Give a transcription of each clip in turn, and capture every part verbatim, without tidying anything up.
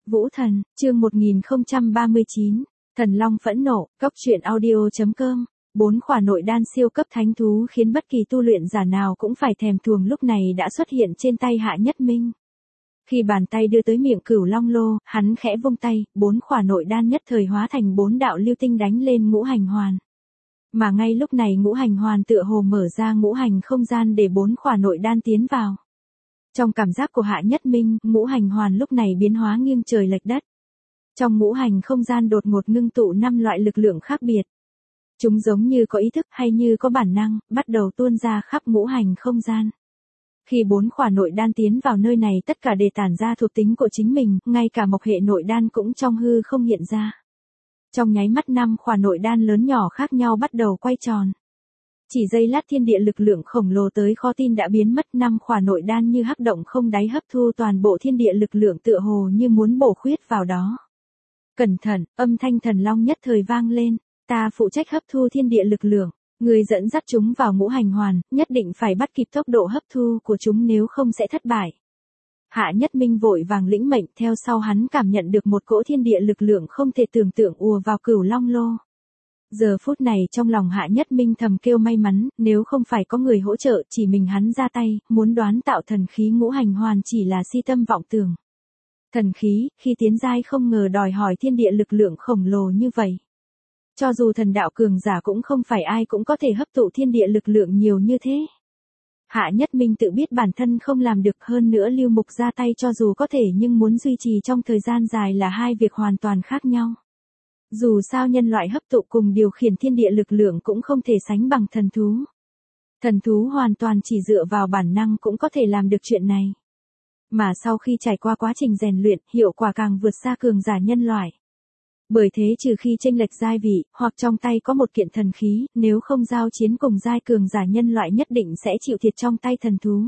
Vũ Thần, chương một nghìn không trăm ba mươi chín, Thần Long phẫn nộ, cốc truyện audio.com, bốn khỏa nội đan siêu cấp thánh thú khiến bất kỳ tu luyện giả nào cũng phải thèm thuồng lúc này đã xuất hiện trên tay Hạ Nhất Minh. Khi bàn tay đưa tới miệng Cửu Long lô, hắn khẽ vung tay, bốn khỏa nội đan nhất thời hóa thành bốn đạo lưu tinh đánh lên ngũ hành hoàn. Mà ngay lúc này ngũ hành hoàn tựa hồ mở ra ngũ hành không gian để bốn khỏa nội đan tiến vào. Trong cảm giác của Hạ Nhất Minh, ngũ hành hoàn lúc này biến hóa nghiêng trời lệch đất. Trong ngũ hành không gian đột ngột ngưng tụ năm loại lực lượng khác biệt. Chúng giống như có ý thức hay như có bản năng, bắt đầu tuôn ra khắp ngũ hành không gian. Khi bốn khỏa nội đan tiến vào nơi này tất cả đều tản ra thuộc tính của chính mình, ngay cả mộc hệ nội đan cũng trong hư không hiện ra. Trong nháy mắt năm khỏa nội đan lớn nhỏ khác nhau bắt đầu quay tròn. Chỉ giây lát thiên địa lực lượng khổng lồ tới khó tin đã biến mất, năm khỏa nội đan như hắc động không đáy hấp thu toàn bộ thiên địa lực lượng tựa hồ như muốn bổ khuyết vào đó. Cẩn thận, âm thanh Thần Long nhất thời vang lên, ta phụ trách hấp thu thiên địa lực lượng, người dẫn dắt chúng vào ngũ hành hoàn, nhất định phải bắt kịp tốc độ hấp thu của chúng nếu không sẽ thất bại. Hạ Nhất Minh vội vàng lĩnh mệnh, theo sau hắn cảm nhận được một cỗ thiên địa lực lượng không thể tưởng tượng ùa vào Cửu Long lô. Giờ phút này trong lòng Hạ Nhất Minh thầm kêu may mắn, nếu không phải có người hỗ trợ, chỉ mình hắn ra tay, muốn đoán tạo thần khí ngũ hành hoàn chỉ là si tâm vọng tưởng. Thần khí, khi tiến giai không ngờ đòi hỏi thiên địa lực lượng khổng lồ như vậy. Cho dù thần đạo cường giả cũng không phải ai cũng có thể hấp thụ thiên địa lực lượng nhiều như thế. Hạ Nhất Minh tự biết bản thân không làm được, hơn nữa Lưu Mục ra tay cho dù có thể nhưng muốn duy trì trong thời gian dài là hai việc hoàn toàn khác nhau. Dù sao nhân loại hấp thụ cùng điều khiển thiên địa lực lượng cũng không thể sánh bằng thần thú. Thần thú hoàn toàn chỉ dựa vào bản năng cũng có thể làm được chuyện này. Mà sau khi trải qua quá trình rèn luyện, hiệu quả càng vượt xa cường giả nhân loại. Bởi thế trừ khi chênh lệch giai vị, hoặc trong tay có một kiện thần khí, nếu không giao chiến cùng giai cường giả nhân loại nhất định sẽ chịu thiệt trong tay thần thú.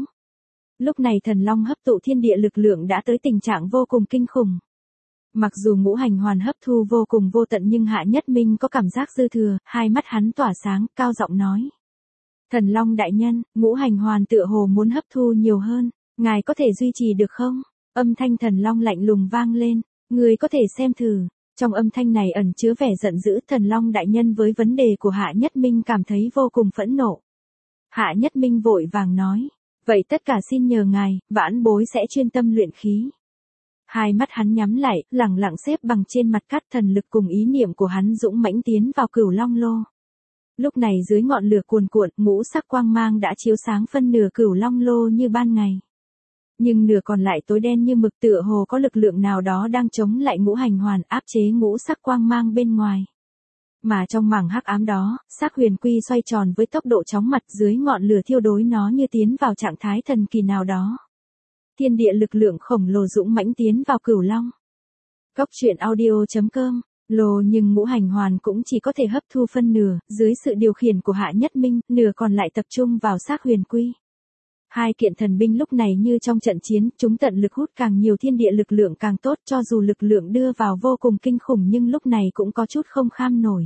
Lúc này Thần Long hấp thụ thiên địa lực lượng đã tới tình trạng vô cùng kinh khủng. Mặc dù ngũ hành hoàn hấp thu vô cùng vô tận nhưng Hạ Nhất Minh có cảm giác dư thừa, hai mắt hắn tỏa sáng, cao giọng nói. Thần Long đại nhân, ngũ hành hoàn tựa hồ muốn hấp thu nhiều hơn, ngài có thể duy trì được không? Âm thanh Thần Long lạnh lùng vang lên, người có thể xem thử. Trong âm thanh này ẩn chứa vẻ giận dữ, Thần Long đại nhân với vấn đề của Hạ Nhất Minh cảm thấy vô cùng phẫn nộ. Hạ Nhất Minh vội vàng nói, vậy tất cả xin nhờ ngài, vãn bối sẽ chuyên tâm luyện khí. Hai mắt hắn nhắm lại, lẳng lặng xếp bằng trên mặt cát, thần lực cùng ý niệm của hắn dũng mãnh tiến vào Cửu Long lô. Lúc này dưới ngọn lửa cuồn cuộn, ngũ sắc quang mang đã chiếu sáng phân nửa Cửu Long lô như ban ngày. Nhưng nửa còn lại tối đen như mực, tựa hồ có lực lượng nào đó đang chống lại ngũ hành hoàn, áp chế ngũ sắc quang mang bên ngoài. Mà trong mảng hắc ám đó, Sắc Huyền Quy xoay tròn với tốc độ chóng mặt, dưới ngọn lửa thiêu đối nó như tiến vào trạng thái thần kỳ nào đó. Thiên địa lực lượng khổng lồ dũng mãnh tiến vào Cửu Long. Cốc truyện audio.com, lồ nhưng ngũ hành hoàn cũng chỉ có thể hấp thu phân nửa, dưới sự điều khiển của Hạ Nhất Minh, nửa còn lại tập trung vào Sắc Huyền Quy. Hai kiện thần binh lúc này như trong trận chiến, chúng tận lực hút càng nhiều thiên địa lực lượng càng tốt, cho dù lực lượng đưa vào vô cùng kinh khủng nhưng lúc này cũng có chút không kham nổi.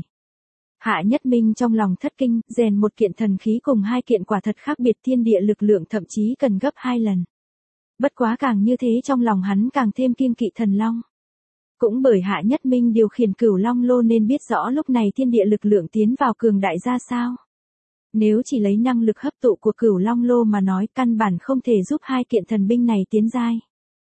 Hạ Nhất Minh trong lòng thất kinh, rèn một kiện thần khí cùng hai kiện quả thật khác biệt, thiên địa lực lượng thậm chí cần gấp hai lần. Bất quá càng như thế trong lòng hắn càng thêm kiêng kỵ Thần Long. Cũng bởi Hạ Nhất Minh điều khiển Cửu Long lô nên biết rõ lúc này thiên địa lực lượng tiến vào cường đại ra sao. Nếu chỉ lấy năng lực hấp thụ của Cửu Long lô mà nói, căn bản không thể giúp hai kiện thần binh này tiến giai.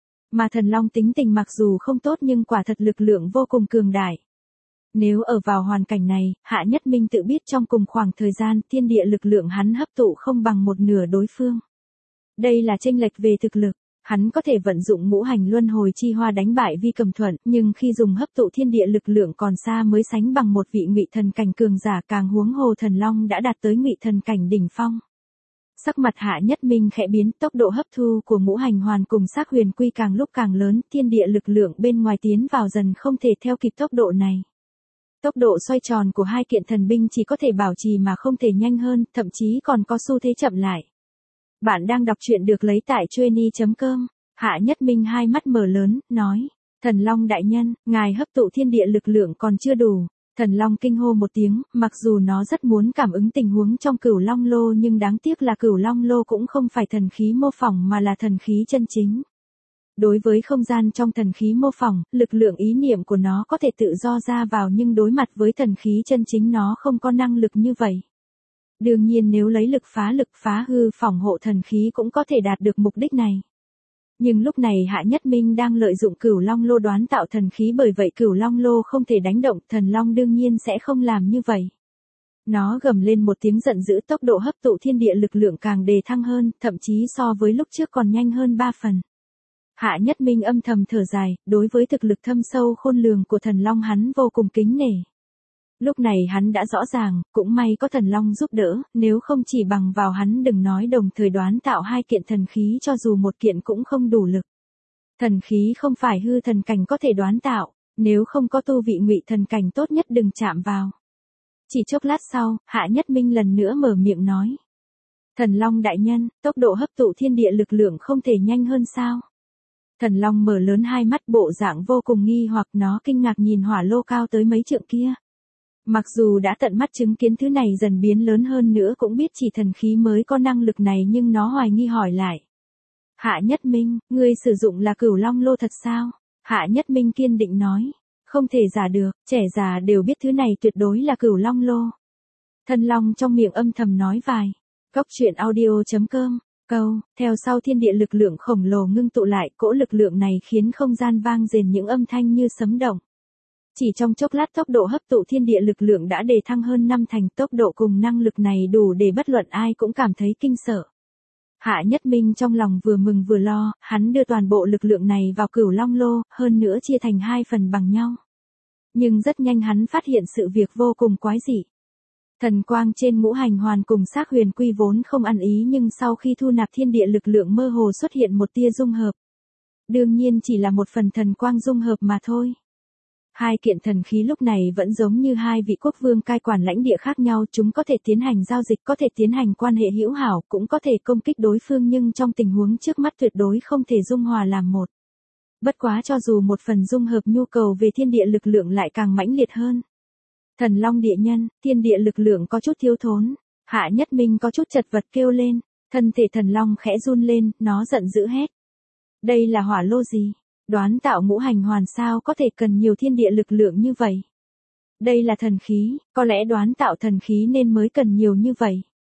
Mà Thần Long tính tình mặc dù không tốt nhưng quả thật lực lượng vô cùng cường đại. Nếu ở vào hoàn cảnh này, Hạ Nhất Minh tự biết trong cùng khoảng thời gian, thiên địa lực lượng hắn hấp thụ không bằng một nửa đối phương. Đây là chênh lệch về thực lực. Hắn có thể vận dụng ngũ hành luân hồi chi hoa đánh bại Vi Cầm Thuận, nhưng khi dùng hấp thụ thiên địa lực lượng còn xa mới sánh bằng một vị ngụy thần cảnh cường giả, càng huống hồ Thần Long đã đạt tới ngụy thần cảnh đỉnh phong. Sắc mặt Hạ Nhất Minh khẽ biến, tốc độ hấp thu của ngũ hành hoàn cùng Sắc Huyền Quy càng lúc càng lớn, thiên địa lực lượng bên ngoài tiến vào dần không thể theo kịp tốc độ này. Tốc độ xoay tròn của hai kiện thần binh chỉ có thể bảo trì mà không thể nhanh hơn, thậm chí còn có xu thế chậm lại. Bạn đang đọc truyện được lấy tại chueny chấm com. Hạ Nhất Minh hai mắt mở lớn, nói. Thần Long đại nhân, ngài hấp thụ thiên địa lực lượng còn chưa đủ. Thần Long kinh hô một tiếng, mặc dù nó rất muốn cảm ứng tình huống trong Cửu Long lô nhưng đáng tiếc là Cửu Long lô cũng không phải thần khí mô phỏng mà là thần khí chân chính. Đối với không gian trong thần khí mô phỏng, lực lượng ý niệm của nó có thể tự do ra vào nhưng đối mặt với thần khí chân chính nó không có năng lực như vậy. Đương nhiên nếu lấy lực phá lực phá hư phòng hộ thần khí cũng có thể đạt được mục đích này. Nhưng lúc này Hạ Nhất Minh đang lợi dụng Cửu Long Lô đoán tạo thần khí, bởi vậy Cửu Long Lô không thể đánh động, thần long đương nhiên sẽ không làm như vậy. Nó gầm lên một tiếng giận dữ, tốc độ hấp tụ thiên địa lực lượng càng đề thăng hơn, thậm chí so với lúc trước còn nhanh hơn ba phần. Hạ Nhất Minh âm thầm thở dài, đối với thực lực thâm sâu khôn lường của thần long hắn vô cùng kính nể. Lúc này hắn đã rõ ràng, cũng may có thần long giúp đỡ, nếu không chỉ bằng vào hắn đừng nói đồng thời đoán tạo hai kiện thần khí, cho dù một kiện cũng không đủ lực. Thần khí không phải hư thần cảnh có thể đoán tạo, nếu không có tu vị ngụy thần cảnh tốt nhất đừng chạm vào. Chỉ chốc lát sau, Hạ Nhất Minh lần nữa mở miệng nói. Thần long đại nhân, tốc độ hấp tụ thiên địa lực lượng không thể nhanh hơn sao? Thần long mở lớn hai mắt, bộ dạng vô cùng nghi hoặc, nó kinh ngạc nhìn hỏa lô cao tới mấy trượng kia. Mặc dù đã tận mắt chứng kiến thứ này dần biến lớn hơn nữa, cũng biết chỉ thần khí mới có năng lực này, nhưng nó hoài nghi hỏi lại. Hạ Nhất Minh, ngươi sử dụng là Cửu Long Lô thật sao? Hạ Nhất Minh kiên định nói. Không thể giả được, trẻ già đều biết thứ này tuyệt đối là Cửu Long Lô. Thần long trong miệng âm thầm nói vài. Cốc truyện audio chấm com. Câu, theo sau thiên địa lực lượng khổng lồ ngưng tụ lại, cỗ lực lượng này khiến không gian vang rền những âm thanh như sấm động. Chỉ trong chốc lát tốc độ hấp tụ thiên địa lực lượng đã đề thăng hơn năm thành, tốc độ cùng năng lực này đủ để bất luận ai cũng cảm thấy kinh sợ. Hạ Nhất Minh trong lòng vừa mừng vừa lo, hắn đưa toàn bộ lực lượng này vào Cửu Long Lô, hơn nữa chia thành hai phần bằng nhau. Nhưng rất nhanh hắn phát hiện sự việc vô cùng quái dị. Thần quang trên ngũ hành hoàn cùng xác huyền quy vốn không ăn ý, nhưng sau khi thu nạp thiên địa lực lượng mơ hồ xuất hiện một tia dung hợp. Đương nhiên chỉ là một phần thần quang dung hợp mà thôi. Hai kiện thần khí lúc này vẫn giống như hai vị quốc vương cai quản lãnh địa khác nhau, chúng có thể tiến hành giao dịch, có thể tiến hành quan hệ hữu hảo, cũng có thể công kích đối phương, nhưng trong tình huống trước mắt tuyệt đối không thể dung hòa làm một. Bất quá cho dù một phần dung hợp, nhu cầu về thiên địa lực lượng lại càng mãnh liệt hơn. Thần long địa nhân, thiên địa lực lượng có chút thiếu thốn. Hạ Nhất Minh có chút chật vật kêu lên, thân thể thần long khẽ run lên, nó giận dữ hét. Đây là hỏa lô gì? Đoán tạo ngũ hành hoàn sao có thể cần nhiều thiên địa lực lượng như vậy? Đây là thần khí, có lẽ đoán tạo thần khí nên mới cần nhiều như vậy.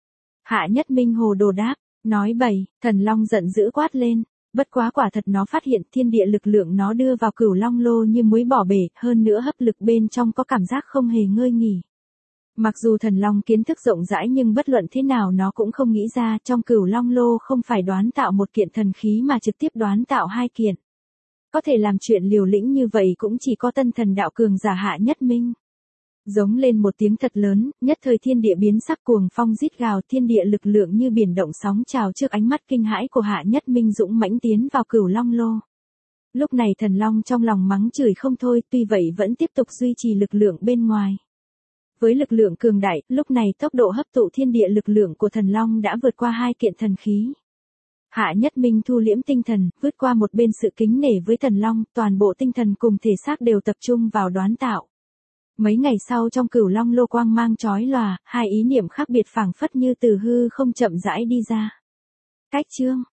Hạ Nhất Minh hồ đồ đáp, nói bậy, thần long giận dữ quát lên. Bất quá quả thật nó phát hiện thiên địa lực lượng nó đưa vào Cửu Long Lô như muối bỏ bể, hơn nữa hấp lực bên trong có cảm giác không hề ngơi nghỉ. Mặc dù thần long kiến thức rộng rãi nhưng bất luận thế nào nó cũng không nghĩ ra trong Cửu Long Lô không phải đoán tạo một kiện thần khí mà trực tiếp đoán tạo hai kiện. Có thể làm chuyện liều lĩnh như vậy cũng chỉ có tân thần đạo cường giả Hạ Nhất Minh. Giống lên một tiếng thật lớn, nhất thời thiên địa biến sắc, cuồng phong rít gào, thiên địa lực lượng như biển động sóng trào trước ánh mắt kinh hãi của Hạ Nhất Minh dũng mãnh tiến vào Cửu Long Lô. Lúc này thần long trong lòng mắng chửi không thôi, tuy vậy vẫn tiếp tục duy trì lực lượng bên ngoài. Với lực lượng cường đại, lúc này tốc độ hấp tụ thiên địa lực lượng của thần long đã vượt qua hai kiện thần khí. Hạ Nhất Minh thu liễm tinh thần, vượt qua một bên sự kính nể với thần long, toàn bộ tinh thần cùng thể xác đều tập trung vào đoán tạo. Mấy ngày sau trong Cửu Long Lô quang mang chói lòa, hai ý niệm khác biệt phảng phất như từ hư không chậm rãi đi ra. Cách chương